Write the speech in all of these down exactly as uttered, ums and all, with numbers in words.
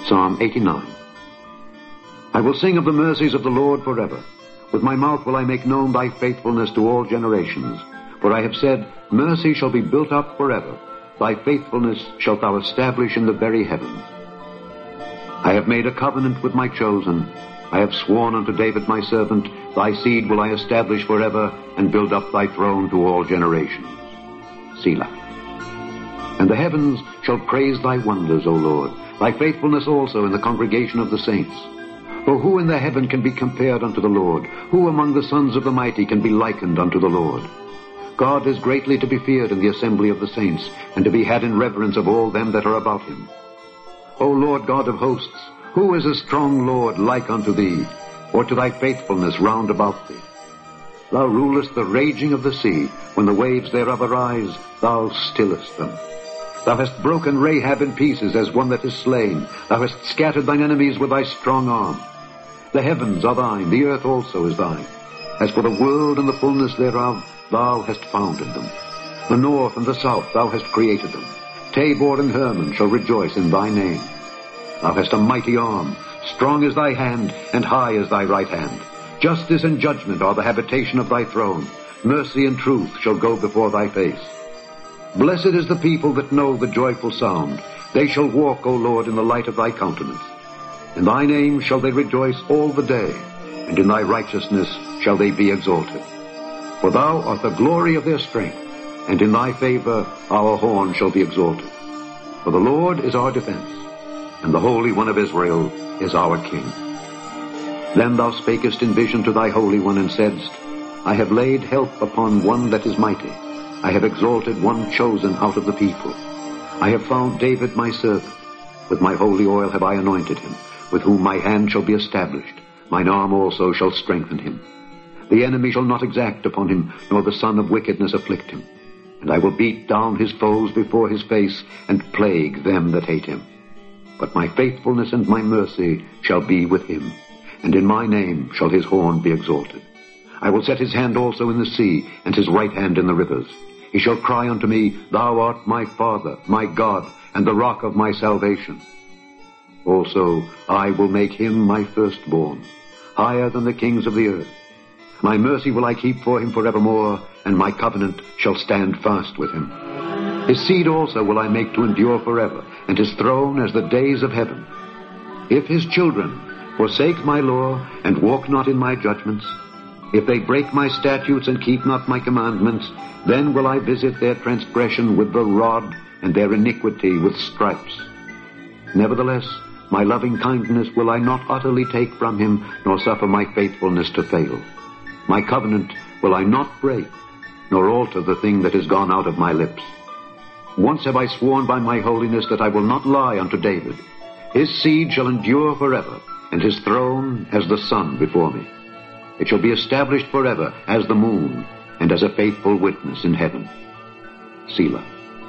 Psalm eighty-nine. I will sing of the mercies of the Lord forever. With my mouth will I make known thy faithfulness to all generations. For I have said, mercy shall be built up forever. Thy faithfulness shalt thou establish in the very heavens. I have made a covenant with my chosen. I have sworn unto David my servant, thy seed will I establish forever, and build up thy throne to all generations. Selah. And the heavens shall praise thy wonders, O Lord, thy faithfulness also in the congregation of the saints. For who in the heaven can be compared unto the Lord? Who among the sons of the mighty can be likened unto the Lord? God is greatly to be feared in the assembly of the saints, and to be had in reverence of all them that are about him. O Lord God of hosts, who is a strong Lord like unto thee, or to thy faithfulness round about thee? Thou rulest the raging of the sea. When the waves thereof arise, thou stillest them. Thou hast broken Rahab in pieces as one that is slain. Thou hast scattered thine enemies with thy strong arm. The heavens are thine, the earth also is thine. As for the world and the fullness thereof, thou hast founded them. The north and the south thou hast created them. Tabor and Hermon shall rejoice in thy name. Thou hast a mighty arm, strong is thy hand, and high is thy right hand. Justice and judgment are the habitation of thy throne. Mercy and truth shall go before thy face. Blessed is the people that know the joyful sound. They shall walk, O Lord, in the light of thy countenance. In thy name shall they rejoice all the day, and in thy righteousness shall they be exalted. For thou art the glory of their strength, and in thy favor our horn shall be exalted. For the Lord is our defense, and the Holy One of Israel is our King. Then thou spakest in vision to thy Holy One, and saidst, I have laid help upon one that is mighty. I have exalted one chosen out of the people. I have found David my servant. With my holy oil have I anointed him, with whom my hand shall be established. Mine arm also shall strengthen him. The enemy shall not exact upon him, nor the son of wickedness afflict him. And I will beat down his foes before his face, and plague them that hate him. But my faithfulness and my mercy shall be with him, and in my name shall his horn be exalted. I will set his hand also in the sea, and his right hand in the rivers. He shall cry unto me, Thou art my Father, my God, and the rock of my salvation. Also I will make him my firstborn, higher than the kings of the earth. My mercy will I keep for him forevermore, and my covenant shall stand fast with him. His seed also will I make to endure forever, and his throne as the days of heaven. If his children forsake my law, and walk not in my judgments, if they break my statutes and keep not my commandments, then will I visit their transgression with the rod, and their iniquity with stripes. Nevertheless, my loving kindness will I not utterly take from him, nor suffer my faithfulness to fail. My covenant will I not break, nor alter the thing that is gone out of my lips. Once have I sworn by my holiness that I will not lie unto David. His seed shall endure forever, and his throne as the sun before me. It shall be established forever as the moon, and as a faithful witness in heaven. Selah.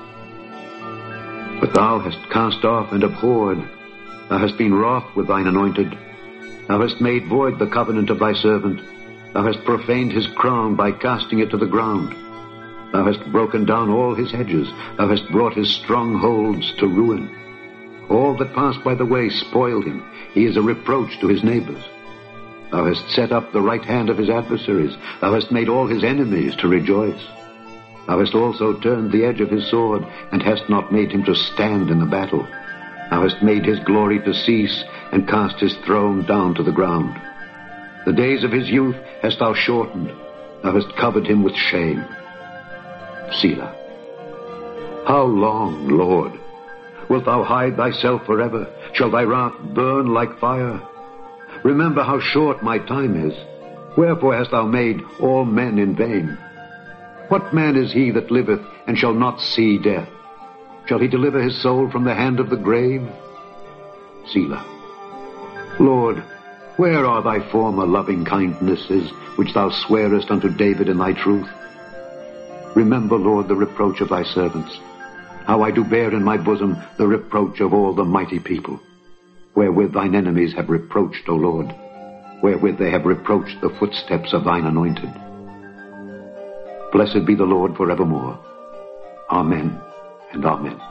But thou hast cast off and abhorred. Thou hast been wroth with thine anointed. Thou hast made void the covenant of thy servant. Thou hast profaned his crown by casting it to the ground. Thou hast broken down all his hedges. Thou hast brought his strongholds to ruin. All that pass by the way spoil him. He is a reproach to his neighbors. Thou hast set up the right hand of his adversaries. Thou hast made all his enemies to rejoice. Thou hast also turned the edge of his sword, and hast not made him to stand in the battle. Thou hast made his glory to cease, and cast his throne down to the ground. The days of his youth hast thou shortened. Thou hast covered him with shame. Selah. How long, Lord? Wilt thou hide thyself forever? Shall thy wrath burn like fire? Remember how short my time is. Wherefore hast thou made all men in vain? What man is he that liveth, and shall not see death? Shall he deliver his soul from the hand of the grave? Selah. Lord, where are thy former loving kindnesses, which thou swearest unto David in thy truth? Remember, Lord, the reproach of thy servants, how I do bear in my bosom the reproach of all the mighty people, wherewith thine enemies have reproached, O Lord, wherewith they have reproached the footsteps of thine anointed. Blessed be the Lord forevermore. Amen and amen.